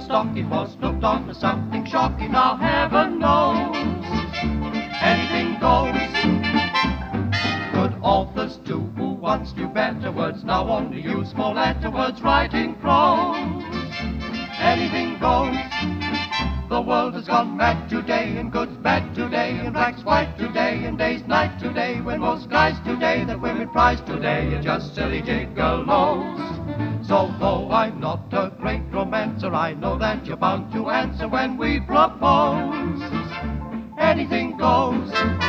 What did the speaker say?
stocking was looked on as something shocking. Now heaven knows anything goes. Good authors too, who once knew better words, now only use four-letter words writing prose. Anything goes. The world has gone mad today, and good's bad today, and black's white today, and day's night today, when most guys today that women prize today are just silly gigolos. So though I'm not a great romancer, I know that you're bound to answer when we propose. Anything goes.